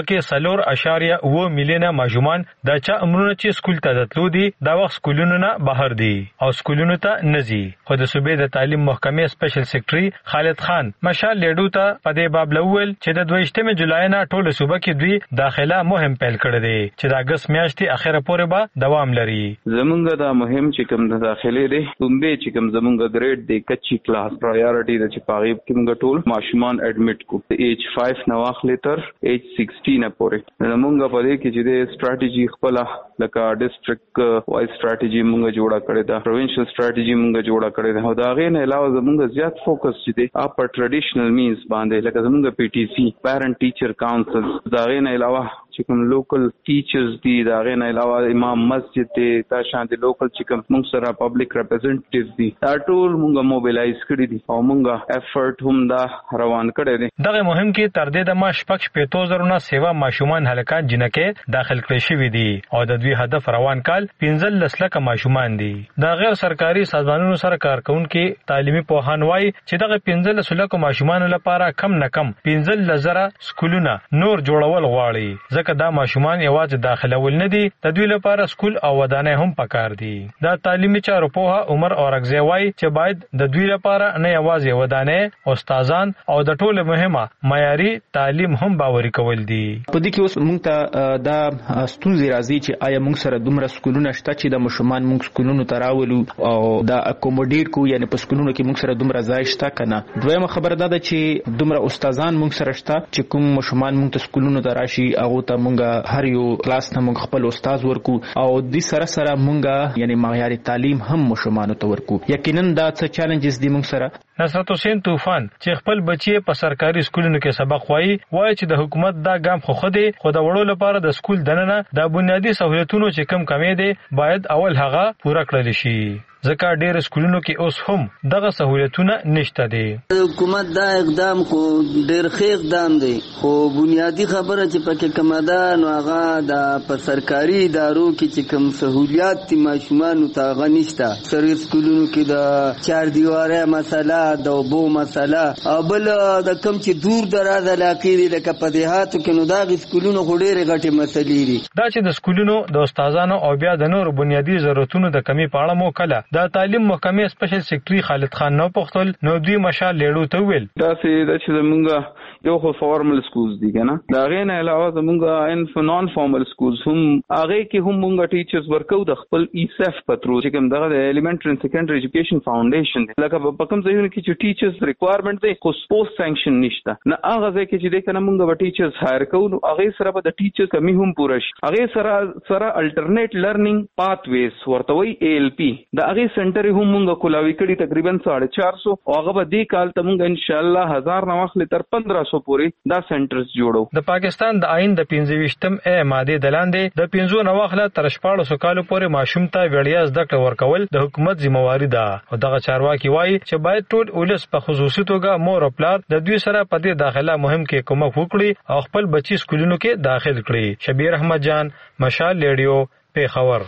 کې 4.9 میلیونه ماشومان د چا عمرونه چې سکول ته تللو دي دا وخت سکولونو نه بهر دي او سکولونو ته نزي. خو د صوبې د تعلیم محکمې سپیشل سیکریټري خالد خان مشال لیډو ته په دې باب لول چې د 22 جولای نه ټول صوبه کې دوی داخله مهم پیل کړی دی چې د اگست میاشتې اخره پورې به دوام لري. زمونږ دا مهم چې کوم د داخلي دی کومبه چې کوم زمونږ ګریډ دی کچي کلاس پرایورټي د چې پاغي کې موږ ټول ماشومان اډمیټ کو د ایج 5 نه واخلې تر ایج 16 پورې موږ په دې کې چې د سټریټجی خپل لکه ډیسټریکټ وایز سټریټجی موږ جوړه کړې ده پروینشل سټریټجی موږ جوړه کړې ده او دا غي نه علاوه زموږ زیات فوکس چې دی اپ ټریډیشنل مینز باندې لکه زموږ پی ټی سی پیرنټ ټیچر کاونسل دا غي نه علاوه چې کوم لوکل ټیچرز دي دا غي نه علاوه امام مسجد دی تا شان دي لوکل چې کوم موږ سره پبلک ریپرزنټیټیوز دي دا ټول موږ موبیلایز کړی دي او موږ افورت هم دا روان کړی دي. دغه مهم کې تر دې د ما شپږ 15 نه سیوا ماشومان هلکان جنکه داخل کړی شوی دي او د دوی هدف روان کال 15 لکه ماشومان دي. د غیر سرکاري سازمانونو سره کارکونکو تعلیمي پوهان وایي چې دغه 15 لکه ماشومان لپاره کم نه کم 15,000 سکولونه نور جوړول غواړي ځکه دا ماشومان یوازې داخلول نه دي د دوی لپاره سکول او ودانۍ هم پکار دي. دا تعلیمي چارو پوها عمر اورغزی وایي چې باید د دوی لپاره نه یوازې ودانۍ استادان او د ټولو مهمه معیاري تعلیم هم باوري کول دي. په دې کې اوس موږ ته دا ستونزې راځي چې آیا موږ سره دومره سکولونه شته چې د ماشومان موږ سکولونو ته راولو او دا اکوموډیټ کو یعنی په سکولونو کې موږ سره دومره ځای شته کنه. دویمه خبره ده چې دومره استادان موږ سره شته چې کوم ماشومان موږ ته سکولونو ته راشي هغه ته موږ هر یو کلاس ته موږ خپل استاد ورکو او د سره موږ یعنی معیاري تعلیم هم ماشومان ته ورکو. یقینا دا څه چیلنجز دي موږ سره. نصرت حسین طوفان چې خپل بچي په سرکاري سکولونو کې سبق وایي چې د حکومت دا ګام خو دی خو د وړو لپاره د سکول دننه د بنیادی سہولتونو چې کم دي باید اول هغه پوره کړل شي ځکه ډېر سکولونو کې اوس هم دغه سہولتونه نشته دي. حکومت دا اقدام خو ډېر ښه اقدام دی خو بنیادی خبره چې پکې کومه ده نو هغه د په سرکاري ادارو کې چې کوم سہولیات دي ماشومانو ته هغه نشته. سرکاري سکولونو کې د چار دیواره مسله د اوبو مسله او بل د کم چې دور دراز علاقې دي لکه په دیهاتو کې نو دغه سکولونو خو ډېرې غټې مسلې دي. دا چې د سکولونو د استادانو او بیا د نورو بنیادی ضرورتونو د کمی په اړه مو کله د تعلیم محکمې سپیشل سیکریټري خالد خان نو پختل نو دوی مشال لیډو ته ویل دا چې زمونږ یو خو فارمل سکولز دي کنه دا غي نه علاوه زمونږ ان نان فارمل سکولز هم هغه کې هم مونږ ټیچرز ورکو د خپل ایسف پترو چې کوم دغه د ایلیمنټری اند سیکنډری ایجوکیشن فاونډیشن لکه په کوم ځایونه کې چې ټیچرز ریکوایرمنټ دی خو پوسټ سانکشن نشته نه هغه ځای کې چې د کنه مونږ به ټیچرز هایر کوو نو هغه سره به د ټیچرز کمی هم پوره شي. هغه سره الټرنیټ لرنینګ پاث ویز ورته وی ALP د هغه سنټر هم مونږ کولاوي کړی تقریبا 450 او هغه به دې کال ته مونږ ان شاء الله 1000 نه واخلې تر 1500 پورې دا سنټرز جوړو. د پاکستان د آئین د 25م ماده د لاندې د 15 نه واخله تر 1400 کال پورې ماشوم ته وړیا زده کړه ورکول د حکومت ذمہواری ده او دغه چارواکي وایي چې باید ټول ولس په خصوصي توګه مور او پلار د دوی سره په دې داخله مهم کې کومک وکړي او خپل بچي سکولونو کې داخل کړي. شبیر احمد جان مشال ریډیو پیښور.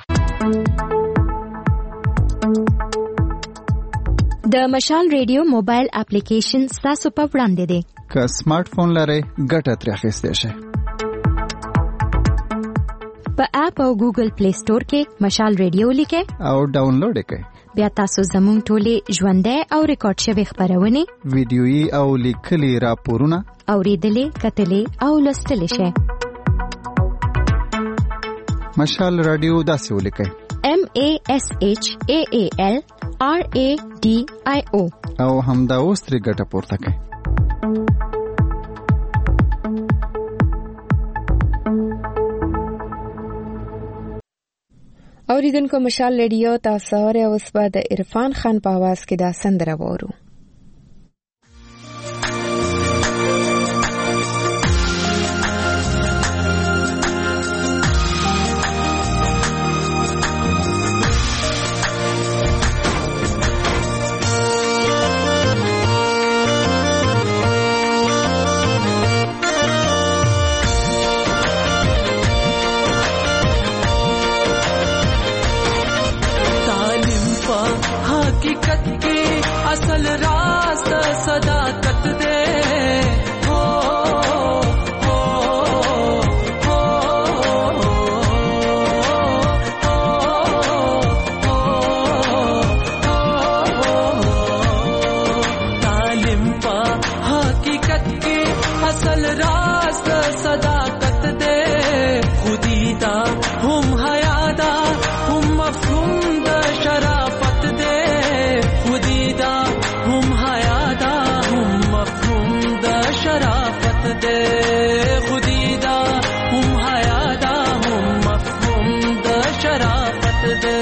د مشال ریډیو موبایل اپلیکیشن تاسو په وړاندې دی. که سمارټ فون لرئ ګټه ترې اخیستی شئ. په اپ او ګوګل پلی سٹور کې مشال ریډیو لیکئ او ډاونلوډ کړئ. بیا تاسو زموږ ټولې ژوندۍ او ریکارډ شوی خبرونه ویډیويي او لیکلي راپورونه اوریدلې کتلې او لوستلې شئ. مشال رادیو داسې ولیکئ MASHAAL RADIO او همدا اوس ترې ګټه پورته کړئ. اوریدونکو مشال ریډیو تاسو سره اوس په د عرفان خان په आवाज کې دا سندره وورو. असल राज सदाकत दे हो हो हो तालिम पा हकीकत के असल राज सदाकत दे खुदीदा हम हयादा हम मफहूम द शराफत दे खुदीदा हम हयादा हम मफहूम द शराफत दे खुदीदा हम हयादा हम मफहूम द शराफत दे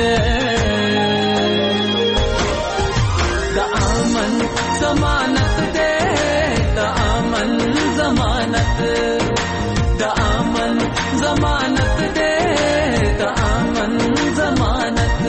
द आमन जमानत दे द आमन जमानत द आमन जमानत दे द आमन जमानत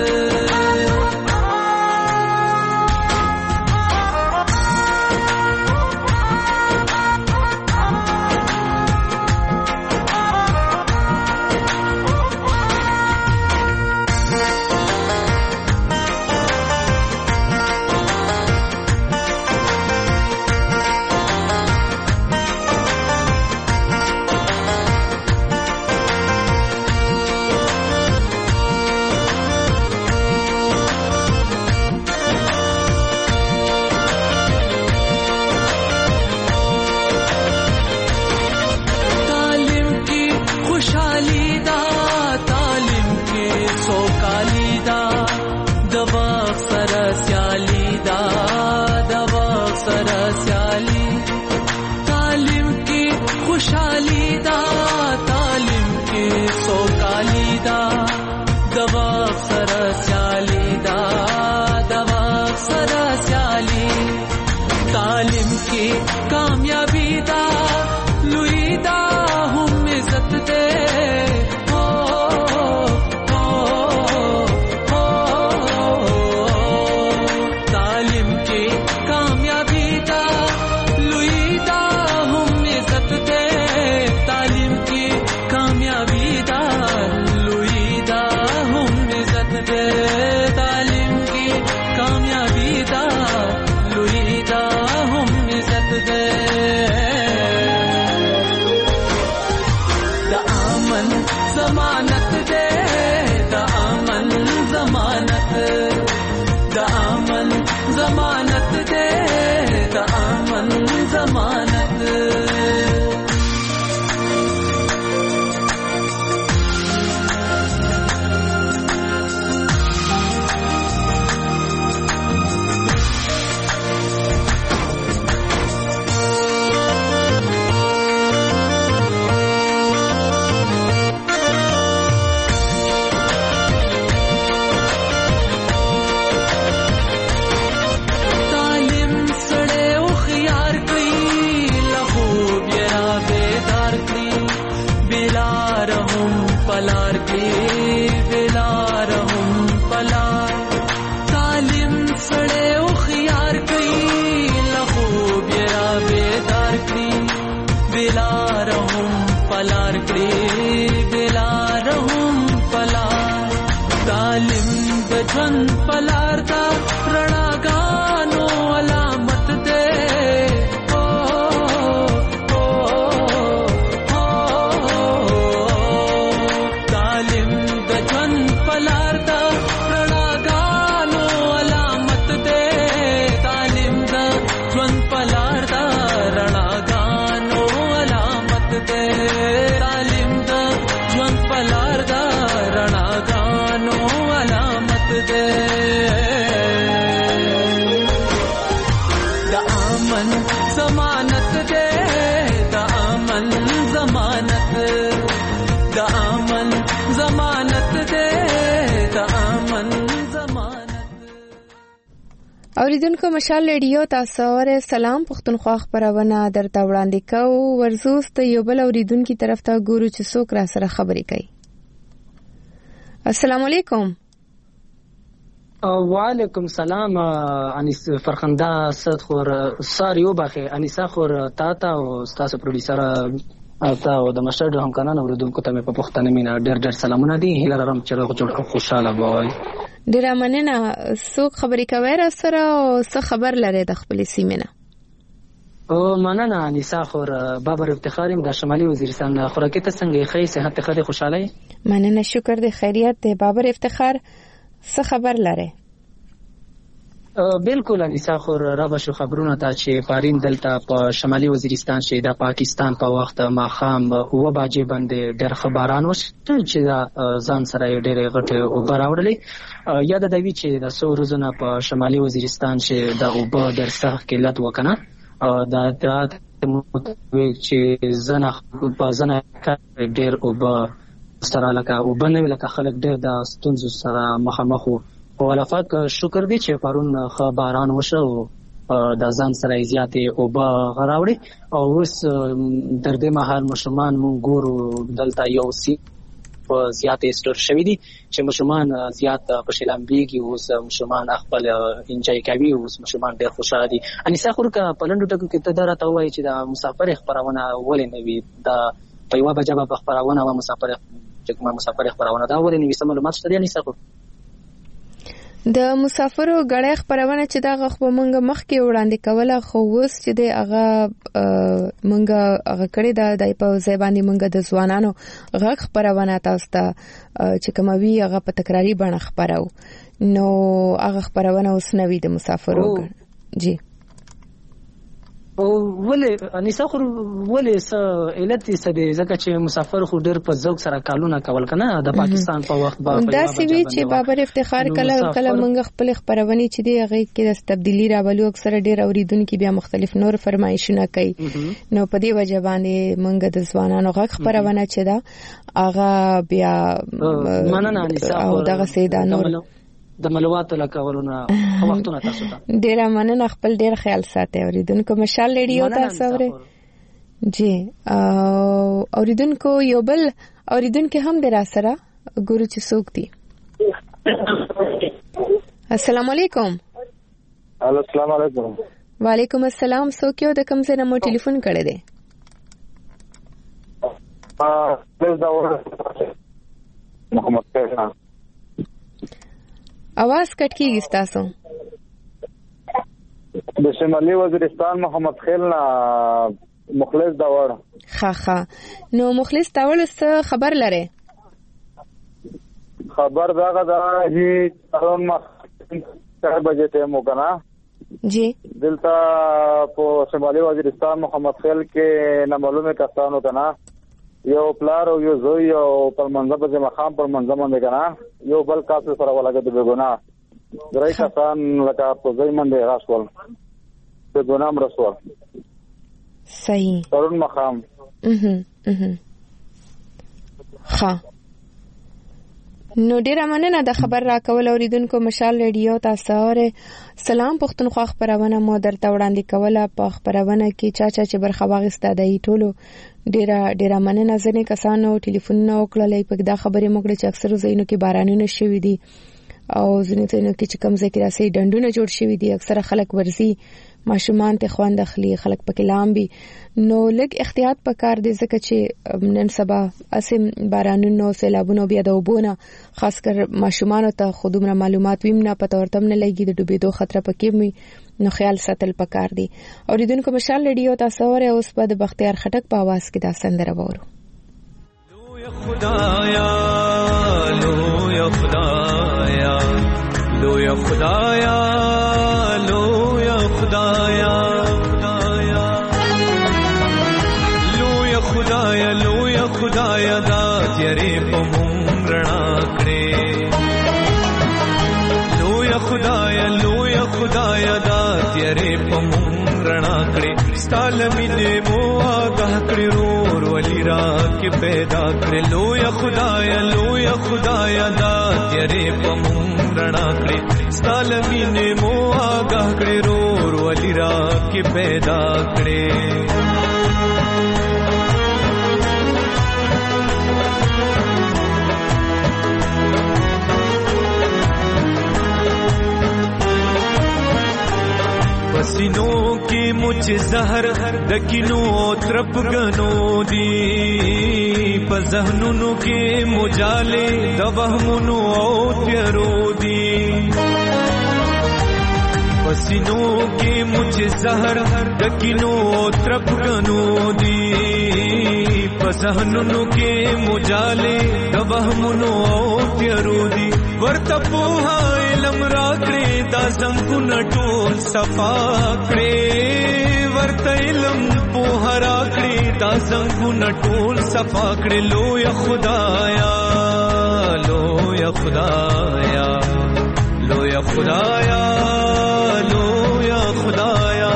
पलारदा रणा गानो अलामत दे اوریدونکو مشال ریډیو تاسو ور سلام پښتونخوا خبرونه درته وړاندې کوو. ورزوست یو بل اوریدونکو طرف ته ګورو چې څوک را سره خبرې کوي. السلام علیکم. وعلیکم سلام. انیس فرخنده صدخور ساریو باخه انیسا خور تاته او تاسو پروډوسر او د مشر د همکارانو اوریدونکو ته په پښتنه مینا ډېر سلامونه دي. هیله لرم چې روغ خوشاله وای. ډیره مننه. څوک خبرې کوي را سره او څه خبر لري د خپل سیمه نه؟ او مننه انیسا خور بابر افتخاریم د شمالي وزیرستان. خوراکي ته څنګه ښه صحت ته خوشاله؟ مننه شکر د خیریت د بابر افتخار. څه خبر لري؟ بالکل انیسا خور را بشو خبرونه ته چې پارین دلته په شمالي وزیرستان چې د پاکستان په وخت ماخام 2 بجې باندې ډېر خبران وشو چې ځان سره ډېر غټه او براوړلې. یاد د وی چې د سورزونه په شمالي وزیرستان چې د اوبه در سخت قلت وکنه دا چې زنه په زنه ډېر اوبه سره لکه وبنه لکه خلک ډېر د ستونزو سره مخامخ ولفات شکر دی چې پرون خبران وشو د ځان سره زیاتې اوبه غراوړي او اوس در دې مهال مشمان مونږ ګورو دلته یو سی په زیاتې سټور شوی دي چې مشمان زیات په شلمبيږي. اوس مشمان خپل انجوای کوي. اوس مشمان ډېر خوشاله دي. انیسا خور کا پلندو ټکو کې ته درته وایي چې د مسافر خبرونه ولې نه وي د په یو بجه په خبرونه او مسافر چې کومه مسافر خبرونه دا ولې نه وي؟ سم معلومات شته انیسا خور؟ د مسافرو غړې خبرونه چې دا غو مونږ مخکې وړاندې کوله خو اوس چې د هغه مونږ هغه کړی د په ځباندې مونږ د ځوانانو غږ خبرونه تاسو ته چې کوموي هغه په تکراری بڼه خبرو نو هغه خبرونه اوس نوې د مسافرو جی او ولې انیسا خو ولې څه علت یې څه دی؟ ځکه چې مسافر خو ډېر په ذوق سره کالونه کول کنه د پاکستان په وخت باندې دا سوي چې بابر افتخار کله موږ خپل خبرونه چې دی هغه کې د تبدیلی راولو اکثر ډېر اوریدونکو بیا مختلف نور فرمایشونه کوي. نو په دې وجه باندې موږ د ځوانانو غږ خبرونه چې دا هغه بیا مننه انیسا او دغه سیدا نور د ملوات لکولونه وختونه تاسو ته ډیر مننه. خپل ډیر خیال ساتي اوریدونکو مشال ریډیو تاسو اورئ جی. اوریدونکو یو بل اوریدونکو هم در سره ګورو چې څوک دي. السلام علیکم. السلام علیکم. وعلیکم السلام. څوک یو د کوم ځای نه مو ټلیفون کړی دی؟ محمد خیل. आवाज कट की تاسو د شمالي وزیرستان محمد خیل نه مخلص داوړ. ها نو مخلص داوړ څه خبر لره؟ خبر داغه دا چې ترون ما 4 بجې ته مو کنه جی دلته په شمالي وزیرستان محمد خیل کې نه معلومه کسانو کنه یو پلار او یو زوی او پر منځ په مقام پر منځ باندې کنه یو بل کاسه سره ولګد به ګناه درای کسان لکه په ځای باندې راشول په ګناه مرسول صحیح ترون مقام ها نو ډیره مننه د خبر را کول اوریدونکو مشال ریډیو تاسو اورئ. سلام پښتونخوا خبرونه مو درته وړاندې کوله. په خبرونه کې چا چې برخه واغسته دی ټولو ډیره مننه. ځنې کسانو ټلیفونونه وکړل په دا خبرې موږ چې اکثر زینو کې بارانونه شوي دي او ځنې زینو کې چې کم ځای کې راسي ډندونه جوړ شوي دي. اکثر خلک ورزي ماشومان ته خوند اخلي خلک پکې لامبي نو لږ احتیاط پکار دی ځکه چې نن سبا اسیم بارانونو سیلابونو بیا د وبونه خاص کر ماشومان ته خودمره معلومات ویم نه پته ورته نه لګي د ډوبېدو خطر پکې می نو خیال ساتل پکار دی. اوریدونکو مشال ریډیو تاسو اورئ. اوس په بختیار خټک په आवाज کې دا سندره وورو. خدایا لویا خدایا لویا خدایا لویا خدایا لویا خدایا لویا خدایا دا تیرې په مونږ رڼا کړې لوی خدایا لوی خدایا دا تیرې په مونږ رڼا کړې ستال مینې مو آګاه کړې رور ولی را کې پیدا کړې لوی خدایا دا تیرې په مونږ رڼا کړې ستال مینې مو آګاه کړې رور ولی را کې پیدا کړې پسینو کې مجھ زهر دکینو ترپ غنو دی په ذهنونو کې مجاله د وهمونو او تیرو دی پسینو کې مجھ زهر دکینو ترپ غنو دی په ذهنونو کې مجاله د وهمونو او تیرو دی ورته په علم راکړې دا زنګونه ټول صفا کړې ورته علم په راکړې دا زنګونه ټول صفا کړې لوی خدایا لوی خدایا لوی خدایا لوی خدایا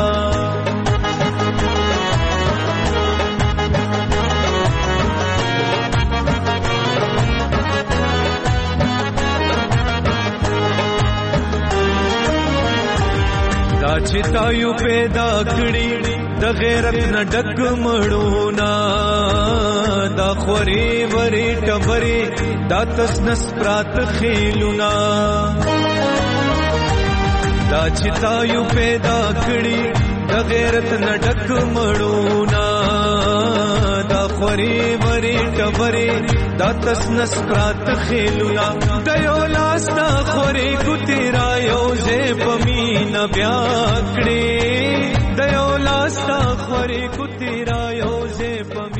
چې تایو پیدا کړی د غیرت نه ډک مړونا دا خوري وری ټبري دا تسنس پرات خېلونا دا چې تایو پیدا کړی د غیرت نه ډک مړونا دا خوري وری ټبري دا تسنس پرات خېلونا د یو لاس دا خوري کو تیرا یو زه پمین بیا کړې د یو لاس دا خوري کو تیرا یو زه